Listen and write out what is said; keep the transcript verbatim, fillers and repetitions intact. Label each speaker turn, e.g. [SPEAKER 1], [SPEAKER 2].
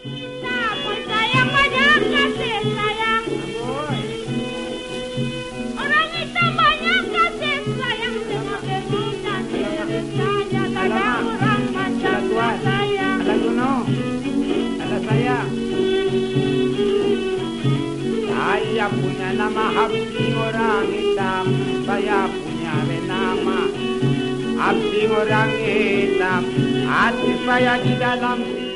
[SPEAKER 1] Napoy sayang banyak kasih sayang. Orang itu banyak kasih sayang. Tengok-tengok nanti saja ada orang macam sayang.
[SPEAKER 2] Ada Guno, ada saya. Saya punya nama Habsing orang hitam. Saya punya nama Habsing orang hitam. Hati saya di dalam